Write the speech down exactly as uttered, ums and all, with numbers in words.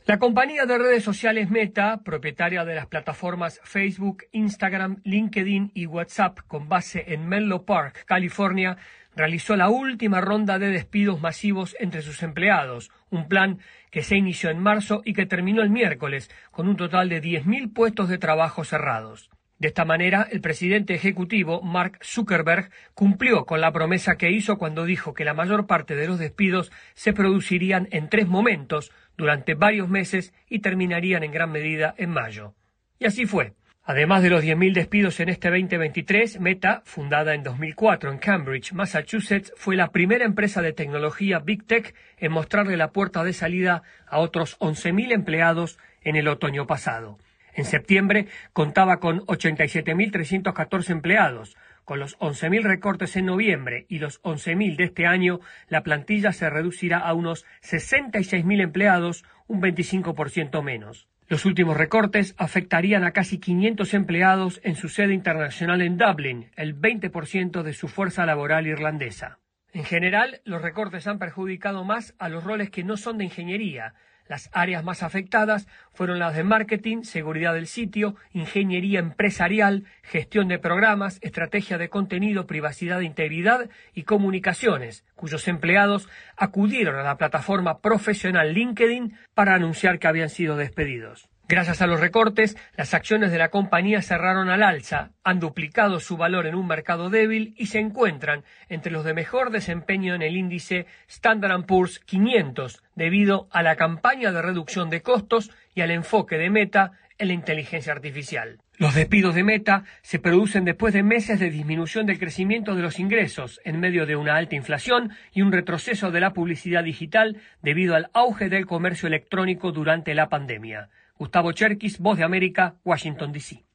La compañía de redes sociales Meta, propietaria de las plataformas Facebook, Instagram, LinkedIn y WhatsApp con base en Menlo Park, California, realizó la última ronda de despidos masivos entre sus empleados, un plan que se inició en marzo y que terminó el miércoles con un total de diez mil puestos de trabajo cerrados. De esta manera, el presidente ejecutivo, Mark Zuckerberg, cumplió con la promesa que hizo cuando dijo que la mayor parte de los despidos se producirían en tres momentos, durante varios meses y terminarían en gran medida en mayo. Y así fue. Además de los diez mil despidos en este veinte veintitrés, Meta, fundada en dos mil cuatro en Cambridge, Massachusetts, fue la primera empresa de tecnología Big Tech en mostrarle la puerta de salida a otros once mil empleados en el otoño pasado. En septiembre contaba con ochenta y siete mil trescientos catorce empleados. Con los once mil recortes en noviembre y los once mil de este año, la plantilla se reducirá a unos sesenta y seis mil empleados, un veinticinco por ciento menos. Los últimos recortes afectarían a casi quinientos empleados en su sede internacional en Dublín, el veinte por ciento de su fuerza laboral irlandesa. En general, los recortes han perjudicado más a los roles que no son de ingeniería. Las áreas más afectadas fueron las de marketing, seguridad del sitio, ingeniería empresarial, gestión de programas, estrategia de contenido, privacidad e integridad y comunicaciones, cuyos empleados acudieron a la plataforma profesional LinkedIn para anunciar que habían sido despedidos. Gracias a los recortes, las acciones de la compañía cerraron al alza, han duplicado su valor en un mercado débil y se encuentran entre los de mejor desempeño en el índice Standard and Poor's quinientos debido a la campaña de reducción de costos y al enfoque de Meta en la inteligencia artificial. Los despidos de Meta se producen después de meses de disminución del crecimiento de los ingresos en medio de una alta inflación y un retroceso de la publicidad digital debido al auge del comercio electrónico durante la pandemia. Gustavo Cherkis, Voz de América, Washington, D C